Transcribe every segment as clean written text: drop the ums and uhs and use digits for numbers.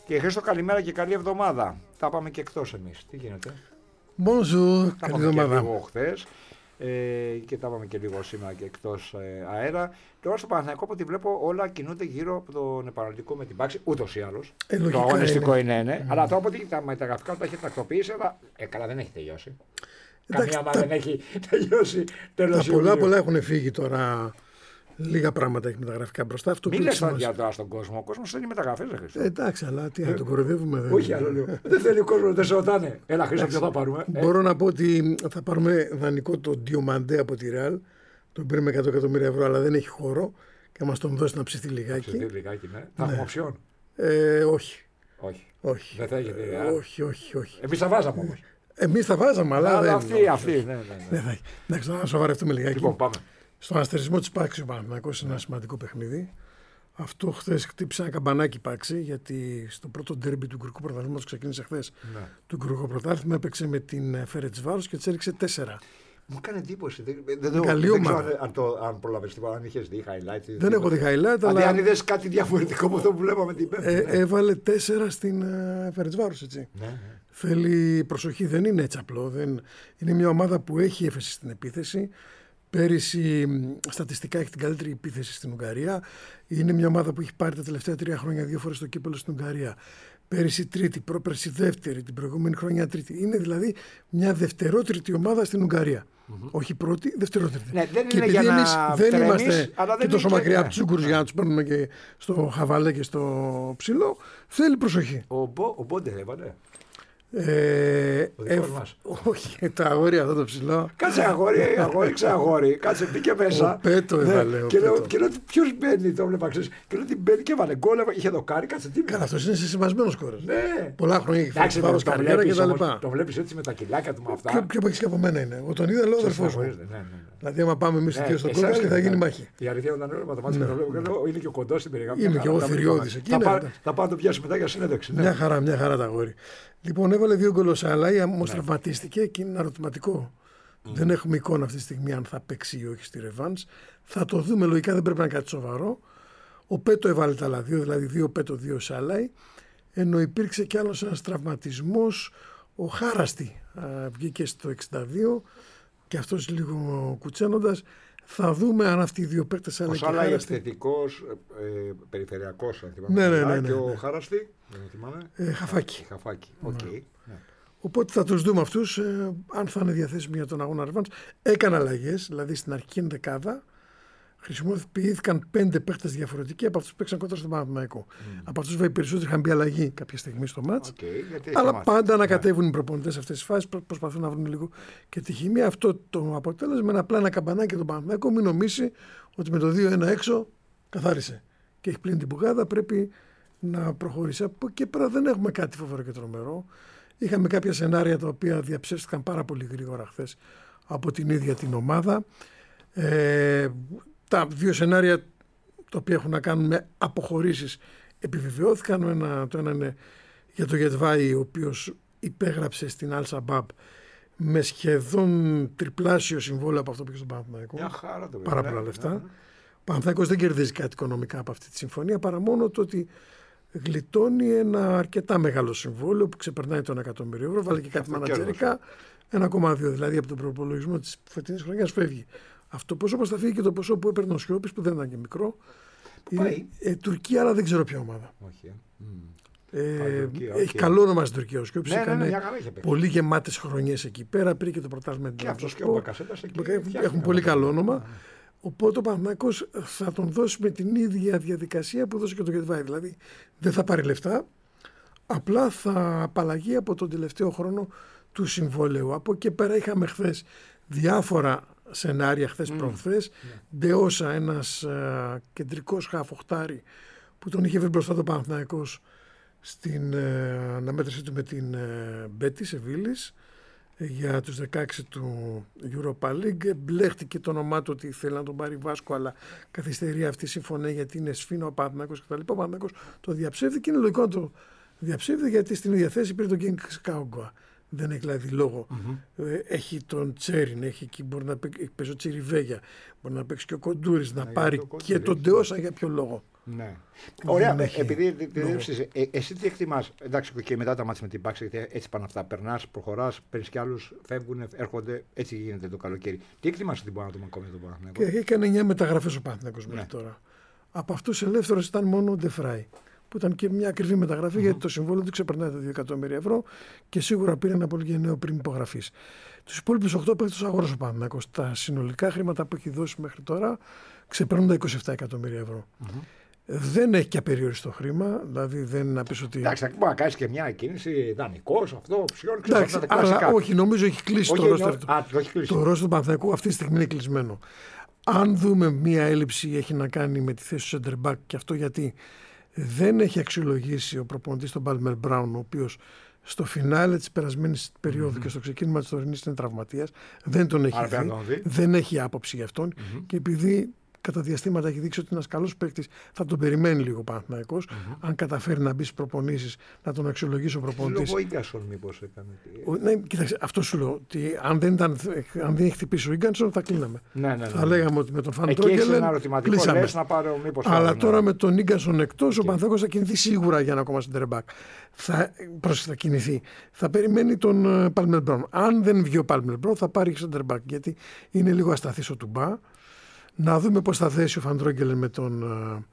Και Χρήστο, καλημέρα και καλή εβδομάδα. Τα πάμε και εκτός εμείς. Τι γίνεται? Bonjour, Τα καλή πάμε και εβδομάδα. λίγο χθες και τα πάμε και λίγο σήμερα και εκτός αέρα. Τώρα στο Παναθηναϊκό, από ό,τι βλέπω, όλα κινούνται γύρω από τον επαναληπτικό με την πάξη, ούτως ή άλλως. Το Λογικά αγωνιστικό είναι, ναι. Αλλά τώρα από ό,τι τα μεταγραφικά τα έχει τακτοποιήσει, αλλά καλά, δεν έχει τελειώσει. Εντάξει, Καμία δεν έχει τελειώσει τέλος τα πολλά έχουν φύγει τώρα. Λίγα πράγματα έχει μεταγραφικά μπροστά. Αυτό Μην που λες έχει τα σημασία. τώρα στον κόσμο. Ο κόσμος θέλει μεταγραφές, ρε Χρήστο. Εντάξει, αλλά τι να τον κοροϊδεύουμε. Όχι άλλο λέω. Δεν θέλει ο κόσμος, δεν σε ρωτάνε. Έλα, Χρήστο, ποιο θα πάρουμε. Μπορώ να πω ότι θα πάρουμε δανεικό τον Διομαντέ από τη Real. Τον πήραμε 100 εκατομμύρια ευρώ, αλλά δεν έχει χώρο. Και μας τον δώσει να ψηθεί λιγάκι. Ναι. Θα έχουμε οψιόν. Όχι. Όχι. Δεν θα έχετε. Όχι. Εμείς τα βάζαμε όμως. Εμείς τα βάζαμε, αλλά δεν. Αυτή. Ναι. Δεν θα έχει. Εντάξει, να σοβαρευτούμε λιγάκι. Λοιπόν, πάμε. Στον αστερισμό της Πάξη ο Παναθηναϊκός είναι ένα σημαντικό παιχνίδι. Αυτό χθες χτύπησε ένα καμπανάκι Πάξη, γιατί στο πρώτο ντέρμπι του Ουγγρικού Πρωταθλήματος ξεκίνησε χθες. Ναι. Το Ουγγρικό Πρωτάθλημα έπαιξε με την Φερετσβάρος και της έριξε 4. Μου έκανε εντύπωση. Καλή Δεν ομάδα. ξέρω αν προλαβες τίποτα, αν είχες δει highlight. Δεν έχω δει highlight, Δηλαδή, αλλά αν είδες κάτι διαφορετικό από αυτό που βλέπαμε την Πέμπτη. έβαλε 4 στην Φερετσβάρος, έτσι. Ναι. Θέλει προσοχή, δεν είναι έτσι απλό. Είναι μια ομάδα που έχει έφεση στην επίθεση. Πέρυσι στατιστικά έχει την καλύτερη επίθεση στην Ουγγαρία. Είναι μια ομάδα που έχει πάρει τα τελευταία 3 χρόνια 2 φορές το κύπελλο στην Ουγγαρία. Πέρυσι τρίτη, πρόπερσι δεύτερη, την προηγούμενη χρονιά τρίτη. Είναι δηλαδή μια δευτερότριτη ομάδα στην Ουγγαρία. Όχι πρώτη, δευτερότριτη. Ναι, δεν και είναι επειδή για να εμείς δεν τρέμεις, είμαστε αλλά δεν και τόσο είναι μακριά και- από τους Ούγγρους για να τους παίρνουμε και στο χαβαλέ και στο ψηλό, θέλει προσοχή. Ο Μπόντε έβαλε. Ο δικός μας. Όχι, τα αγόρια αυτό το ψηλό. Κάτσε αγόρι. Κάτσε, μπήκε μέσα. Ο Πέτο έβαλε, ο Και λέω Πέτο. ποιος μπαίνει, το βλέπα, ξέρεις. Και λέω ότι μπαίνει και έβαλε γκολ, είχε δοκάρι, κάτσε τι. Καλά, αυτό είναι συσυμβασμένο κόρο. Ναι. Πολλά χρόνια έχει Εντάξει, φάει βάρος το καριέρα βλέπεις και τα όμως, λοιπά. το βλέπεις έτσι με τα κιλάκια του με αυτά. Πιο παίξει και από μένα είναι. Εγώ τον είδα, λέω αδερφό μου. Συγχωρείτε, ναι. Δηλαδή, άμα πάμε εμεί δύο στον εσάς κόκκινο, θα είναι, γίνει ναι. μάχη. Η αλήθεια όταν λέω μαθημάτικα και το βλέπω και λέω είναι και ο κοντός στην περιγραφή. Είμαι Μια και χαρά, εγώ τα θηριώδης βλέπω. εκεί, Θα ναι, πάω- εντάξει. Θα πάω να το πιάσω μετά για συνέντευξη. ναι. Μια χαρά τα αγόρι. Λοιπόν, έβαλε 2 γκολ ο Σαλάι, όμως τραυματίστηκε και είναι ένα ερωτηματικό. Δεν έχουμε εικόνα αυτή τη στιγμή αν θα παίξει ή όχι στη Ρεβάνς. Θα το δούμε, λογικά δεν πρέπει να είναι κάτι σοβαρό. Ο Πέτο έβαλε τα άλλα 2, δηλαδή 2 Πέτο, 2 Σαλάι. Ενώ υπήρξε κι άλλος ένας τραυματισμός, ο Χάραστη βγήκε στο 62 και αυτός λίγο κουτσένοντας. Θα δούμε αν αυτοί οι 2 παίκτες Ο αλλά και Σάλα είναι Χάραστη. θετικός, περιφερειακός, αν θυμάμαι. Ναι, καλά, ναι. Και ο Χάραστη, δεν θυμάμαι. Χαφάκι. Χαφάκι. Οκ. Ναι. Οπότε θα τους δούμε αυτούς, αν θα είναι διαθέσιμοι για τον αγώνα Ρεβάνς. Έκανε αλλαγές, δηλαδή στην αρχική δεκάδα χρησιμοποιήθηκαν 5 παίχτες διαφορετικοί από αυτούς που παίξαν κοντά στον Παναθηναϊκό. Από αυτούς βέβαια οι περισσότεροι είχαν μπει αλλαγή κάποια στιγμή στο μάτς. Οκ, γιατί έχει Αλλά μάθει. πάντα ανακατεύουν οι προπονητές σε αυτές τις φάσεις, προσπαθούν να βρουν λίγο και τη χημεία. Αυτό το αποτέλεσμα είναι απλά ένα καμπανάκι για τον Παναθηναϊκό. Μην νομίσει ότι με το 2-1 έξω καθάρισε και έχει πλύνει την πουγάδα. Πρέπει να προχωρήσει. Από εκεί πέρα δεν έχουμε κάτι φοβερό και τρομερό. Είχαμε κάποια σενάρια τα οποία διαψεύστηκαν πάρα πολύ γρήγορα χθες από την ίδια την ομάδα. Τα 2 σενάρια τα οποία έχουν να κάνουν με αποχωρήσεις επιβεβαιώθηκαν. Το ένα είναι για τον Γετβάη, ο οποίος υπέγραψε στην Al Shabab με σχεδόν τριπλάσιο συμβόλαιο από αυτό που είχε στον Παναθηναϊκό. Μια χαρά το Πάρα πολλά λεφτά. Ο Παναθηναϊκός δεν κερδίζει κάτι οικονομικά από αυτή τη συμφωνία παρά μόνο το ότι γλιτώνει ένα αρκετά μεγάλο συμβόλαιο που ξεπερνάει τον 1.000.000 ευρώ. Βάλε και κάτι μανατζερικά. 1,2 δηλαδή από τον προπολογισμό της φετινής χρονιάς φεύγει. Αυτό πόσο όπως θα φύγει και το ποσό που έπαιρνε ο Σιώπης που δεν ήταν και μικρό. πάει? Τουρκία, αλλά δεν ξέρω ποια ομάδα. Όχι. Έχει οκ. καλό όνομα στην Τουρκία ο Σιώπης. Ναι, Έκανε μια χαρά είχε παίξει. πολύ γεμάτες χρονιές εκεί πέρα. Πήρε και το πρωτάθλημα Και αυτός και ο Μπακασέτας εκεί. έχουν φτιάχτηκαν πολύ αυτά. καλό όνομα. Οπότε ο Παναθηναϊκός θα τον δώσει με την ίδια διαδικασία που δώσε και το Γετβάη. Δηλαδή δεν θα πάρει λεφτά, απλά θα απαλλαγεί από τον τελευταίο χρόνο του συμβόλαιου. Από εκεί πέρα είχαμε χθες διάφορα σενάρια, χθες προχθές. Ντεόσα, ένας κεντρικός χαφοχτάρι που τον είχε βρει μπροστά το Παναθηναϊκός στην αναμέτρησή του με την Μπέτη Σεβίλης για τους 16 του Europa League. Μπλέχτηκε το όνομά του ότι θέλει να τον πάρει Βάσκο, αλλά καθυστερεί αυτή η συμφωνία γιατί είναι σφήνο ο Παναθηναϊκός κτλ. Ο Παναθηναϊκός το διαψεύδει και είναι λογικό να το διαψεύδει γιατί στην ίδια θέση πήρε τον Γκένγκ Σκάουγκοα. Δεν έχει δηλαδή λόγο. Έχει τον Τσέριν, έχει εκεί, μπορεί να παίξει ο Τσιριβέγια, μπορεί να παίξει και ο Κοντούρης, να πάρει και τον Ντεόσα για ποιο λόγο. Ναι. Ωραία, έχει επειδή λόγο. εσύ τι εκτιμάς, εντάξει, και μετά τα μάτια με την Πάξη, γιατί έτσι πάνε αυτά. Περνάς, προχωράς, παίρνεις κι άλλους, φεύγουν, έρχονται, έτσι γίνεται το καλοκαίρι. Τι εκτιμάς ότι μπορεί να δούμε ακόμη τον Παναθηναϊκό? Και έκανε 9 μεταγραφές ο Παναθηναϊκός μέχρι τώρα. Από αυτούς ελεύθερος ήταν μόνο ο Ντεφράι, που ήταν και μια ακριβή μεταγραφή, γιατί το συμβόλαιο του ξεπερνάει τα 2 εκατομμύρια ευρώ και σίγουρα πήρε ένα πολύ γενναίο πριν υπογραφής. Τους υπόλοιπους 8 παίκτες αγόρασε ο Παναθηναϊκός. Τα συνολικά χρήματα που έχει δώσει μέχρι τώρα ξεπερνούν τα 27 εκατομμύρια ευρώ. Δεν έχει και απεριόριστο χρήμα, δηλαδή δεν είναι να πεις ότι. Εντάξει, μπορεί να κάνει και μια κίνηση δανεικός, αυτό, ψιόν, Εντάξει, αυτά τα αλλά κλασικά. όχι, νομίζω έχει κλείσει Όχι, το ρόστερ. το έχει κλείσει. Το ρόστερ του Παναθηναϊκού αυτή τη στιγμή είναι κλεισμένο. Αν δούμε μία έλλειψη έχει να κάνει με τη θέση του center back, και αυτό γιατί δεν έχει αξιολογήσει ο προπονητής τον Palmer Brown, ο οποίος στο φινάλε της περασμένης περίοδου και στο ξεκίνημα της τωρινής είναι τραυματίας, δεν τον έχει δει, δεν έχει άποψη γι' αυτόν και επειδή κατά διαστήματα έχει δείξει ότι είναι ένας καλός παίκτης, θα τον περιμένει λίγο ο Παναθηναϊκός. Αν καταφέρει να μπει στις προπονήσεις, να τον αξιολογήσει ο προπονητής. Λόγω Ίγκασον μήπως έκανε. Ναι, κοίταξε, αυτό σου λέω. Ότι αν δεν έχει χτυπήσει ο Ίγκανσον, θα κλείναμε. Ναι. Θα λέγαμε ότι με τον Φαν Εκεί Τρόγκελεν έχει ένα ερωτηματικό, κλείσαμε. λες να πάρω μήπως. Αλλά τώρα με τον Ίγκανσον εκτός, ο Παναθηναϊκός θα κινηθεί σίγουρα για ένα ακόμα center back. Θα κινηθεί. Θα περιμένει τον Palmer Brown. Αν δεν βγει ο Palmer Brown, θα πάρει center back, γιατί είναι λίγο ασταθής ο Τουμπά. Να δούμε πώς θα θέσει ο Φαν Τρόγκελεν με τον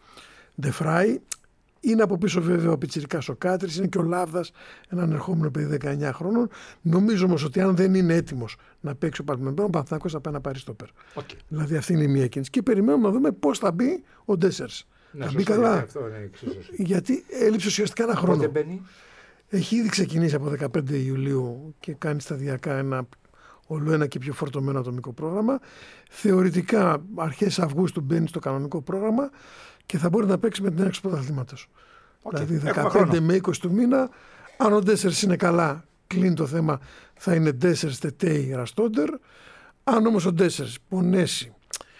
Ντεφράι. Είναι από πίσω βέβαια ο πιτσιρικάς ο Κάτρης, είναι και ο Λάβδας, έναν ερχόμενο παιδί 19 χρόνων. Νομίζω όμως ότι αν δεν είναι έτοιμος να παίξει ο Παλμεμπρόν, ο Παναθηναϊκός θα πάει να πάρει στόπερ. Δηλαδή αυτή είναι η μία κίνηση. Και περιμένουμε να δούμε πώς θα μπει ο Ντέσσερς. Ναι, θα μπει καλά. Αυτό είναι γιατί έλειψε ουσιαστικά ένα χρόνο. Πότε μπαίνει? Έχει ήδη ξεκινήσει από 15 Ιουλίου και κάνει σταδιακά ένα όλο ένα και πιο φορτωμένο ατομικό πρόγραμμα. Θεωρητικά αρχές Αυγούστου μπαίνει στο κανονικό πρόγραμμα και θα μπορεί να παίξει με την έναρξη του πρωταθλήματος. Δηλαδή 15 με 20 του μήνα, αν ο Ντέσσερς είναι καλά, κλείνει το θέμα, θα είναι Ντέσσερς, Τετέι, Ραστόντερ. Αν όμως ο Ντέσσερς πονέσει,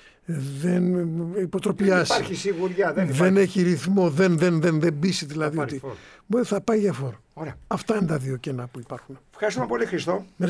δεν υποτροπιάσει, υπάρχει σιγουριά, δεν έχει ρυθμό, δεν πείσει δηλαδή ότι μπορεί, θα πάει για φόρ. Αυτά είναι τα δύο κενά που υπάρχουν. Ευχαριστούμε πολύ, Χριστό.